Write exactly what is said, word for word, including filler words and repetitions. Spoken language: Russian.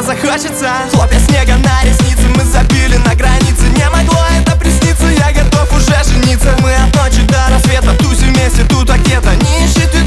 захочется. Хлопья снега на реснице, мы забили на границе. Не могло это присниться, я готов уже жениться. Мы от ночи до рассвета тусим вместе, тут ракета. Не ищи ты